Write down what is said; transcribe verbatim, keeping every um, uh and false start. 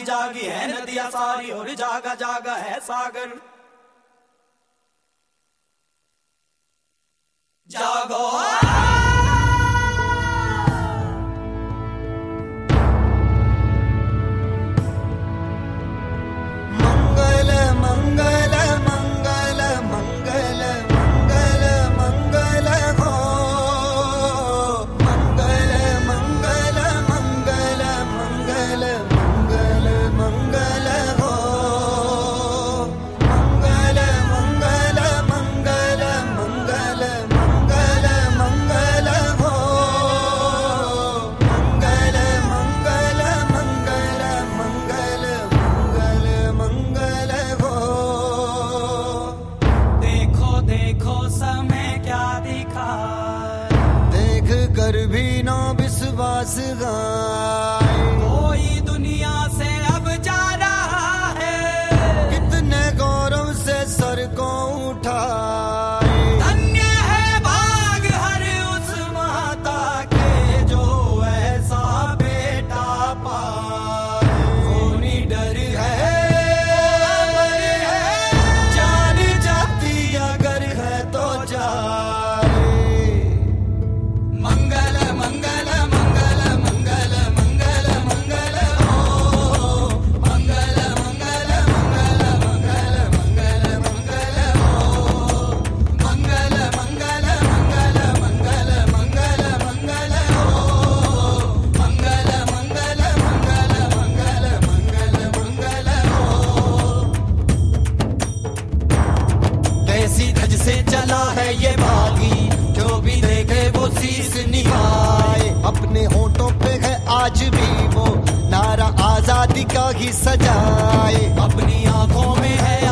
जागी है नदियां सारी और जागा जागा है सागर। जागो मंगल मंगल मंगल मंगल मंगल मंगल हो मंगल मंगल मंगल मंगल मंगल मंगल हो मंगल मंगल मंगल मंगल मंगल मंगल हो मंगल मंगल मंगल मंगल मंगल मंगल हो। देखो देखो समय क्या दिखा, देख कर भी ना विश्वास गाए, कोई दुनिया से अब जा रहा है, कितने गौरव से सर को उठाए। धन्य है भाग हर उस माता के जो ऐसा बेटा पाए। वो निडर है, अमर है, जान जाती अगर है तो जाए। मंगल मंगल मंगल मंगल मंगल मंगल हो मंगल मंगल मंगल मंगल मंगल मंगल हो मंगल मंगल मंगल मंगल मंगल मंगल हो मंगल मंगल मंगल मंगल मंगल मंगल हो। कैसी धज से चला है ये बागी, जो भी देखे वो शीस निभाए। अपने होठों पे है आज भी वो नारा आजादी का ही सजाए। अपनी आंखों में है